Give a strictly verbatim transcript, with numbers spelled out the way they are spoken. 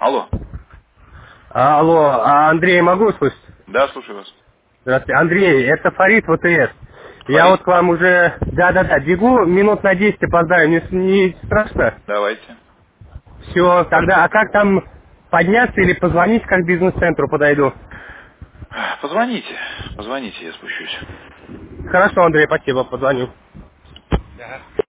Алло. А, алло, а Андрей, могу услышать? Да, слушаю вас. Здравствуйте. Андрей, это Фарид ВТС. Я Фарид? вот к вам уже, да-да-да, бегу, минут на десять опоздаю, не, не страшно? Давайте. Все, тогда, а как там подняться или позвонить, как к бизнес-центру подойду? Позвоните. Позвоните, я спущусь. Хорошо, Андрей, спасибо, позвоню.